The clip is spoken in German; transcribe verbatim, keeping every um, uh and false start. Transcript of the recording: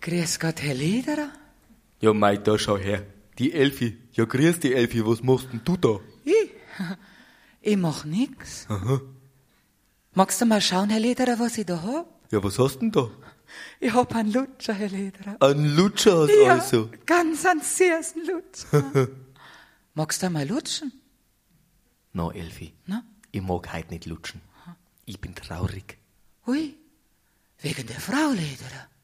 Grüß Gott, Herr Lederer. Ja, mei, da schau her. Die Elfi. Ja, grüß die Elfi, was machst denn du da? Ich? Ich mach nix. Aha. Magst du mal schauen, Herr Lederer, was ich da hab? Ja, was hast denn da? Ich hab einen Lutscher, Herr Lederer. Ein Lutscher hast Ja, also. ganz einen süßen Lutscher. Magst du mal lutschen? Na, Elfi, Na? ich mag heute nicht lutschen. Ich bin traurig. Ui, wegen der Frau, Lederer.